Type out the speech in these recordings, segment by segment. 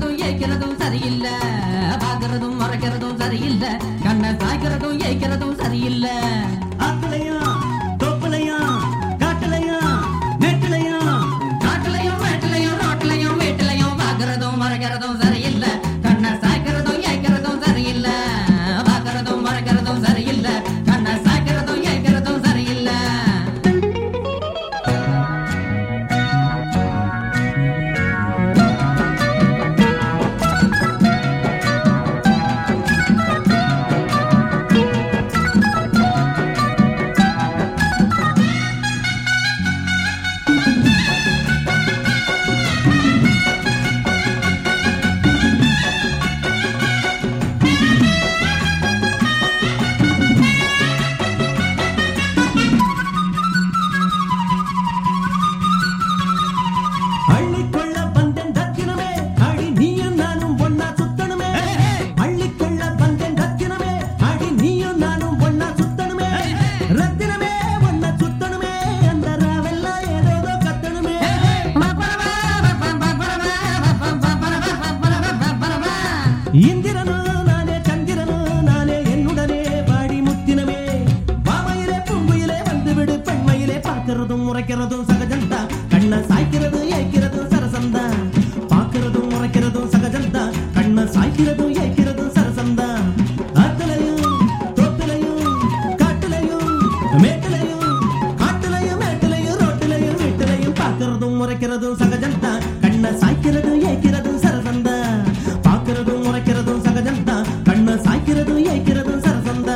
சாய்க்கிறதும் ஏய்க்கிறதும் சரியில்லை, பாக்குறதும் மறைக்கிறதும் சரியில்லை, கண்ணை சாய்க்கிறதும் ஏய்க்கிறதும் சரியில்லை. ஆக்கலையும் தோப்புலையும் காட்டுலையும் மேட்டுலையும், காட்டுலையும் மேட்டுலையும் ரோட்டுலையும் வீட்டுலையும் பாக்குறதும் மறைக்கிறதும் சரியில்லை, கண்ணை சாய்க்கிறதும் ஏய்க்கிறதும் சரியில்லை, பாக்குறதும் மறைக்கிறதும் சரியில்லை, கண்ணை சாய்க்கிறதும் ஏய்க்கிறதும் சரியில்லை. அள்ளிக்கொள்ள வந்தேன் ரத்தினமே, அடி நீயும் நானும் ஒன்னா சுத்தணுமே. அள்ளிக்கொள்ள வந்தேன் ரத்தினமே, அடி நீயும் நானும் ஒன்னா சுத்தணுமே. ரத்தினமே ஒன்னா சுத்தணுமே, அந்த ராவெல்லாம் ஏதோ கத்தணுமே. இந்திரனும் நானே சந்திரனும் நானே என்னுடனே வாடி முத்தினமே. வாமையிலே பூங்குயிலே வந்துவிடு பெண்மையிலே, பார்க்கிறதும் முறைக்கிறதும் சகஜந்தா, கண்ண சாய்க்கிறது ஏய்க்கிறது சரசந்தா. பார்க்கிறதும் முறைக்கிறதும் சகஜந்தா, கண்ண சாய்க்கிறதும் ஏய்க்கிறதும் சரசந்தா. ஆத்துலையும் தோப்புலையும் காட்டுலையும் மேட்டுலையும், காட்டுலையும் மேட்டுலையும் ரோட்டுலையும் வீட்டுலையும், பார்க்கிறதும் முறைக்கிறதும் சகஜந்தா, கண்ண சாய்க்கிறதும் ஏய்க்கிறதும் சரசந்தா. பார்க்கிறதும் முறைக்கிறதும் சகஜந்தா, கண்ண சாய்க்கிறதும் ஏய்க்கிறதும் சரசந்தா.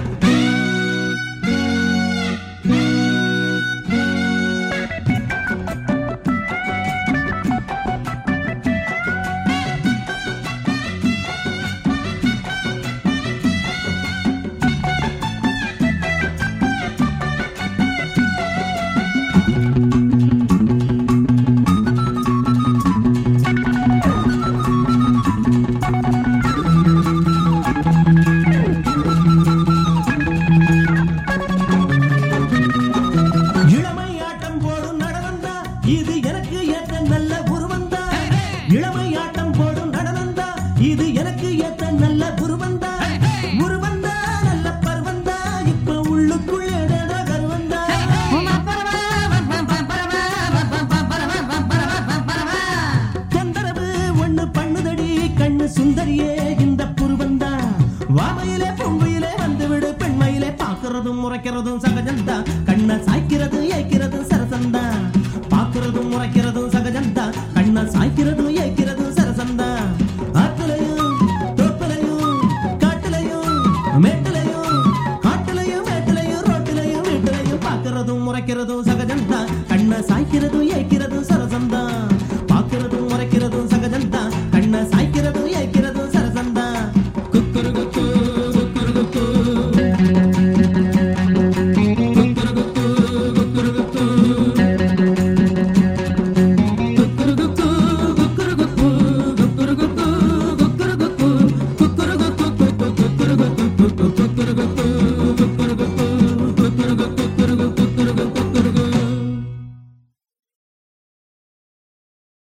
இளமை ஆட்டம் போடும் நடனந்தா, இது எனக்கு ஏத்த நல்ல உருவந்தா. இளமை ஆட்டம் போடும் நடனந்தா, இது எனக்கு ஏத்த நல்ல உருவந்தா. உருவந்தா நல்ல பருவந்தா, இப்ப உள்ளுக்குள் ஏதேதோ கருவந்தா. தொந்தரவு ஒண்ணு பண்ணுதடி கண்ணு சுந்தரியே இந்த புருவந்தா. வாமையிலே பொங்குயிலே வந்துவிடு பெண்மையிலே, பார்க்கிறதும் முறைக்கிறதும் சகஜந்தா, கண்ண சாய்க்கிறது ஏய்க்கிறது சரசந்தா. பார்க்கிறதும் முறைக்கிறதும் சகஜந்தா, கண்ண சாய்க்கிறது ஏய்க்கிறது சரசந்தா. ஆத்துலையும் தோப்புலையும் காட்டுலையும் மேட்டுலையும், காட்டுலையும் மேட்டுலையும் ரோட்டுலையும் வீட்டுலையும், பார்க்கிறதும் முறைக்கிறதும் சகஜந்தா, கண்ண சாய்க்கிறது ஏய்க்கிறது சரசந்தா. பார்க்கிறதும் முறைக்கிறதும் சகஜந்தா, கண்ண சாய்க்கிறது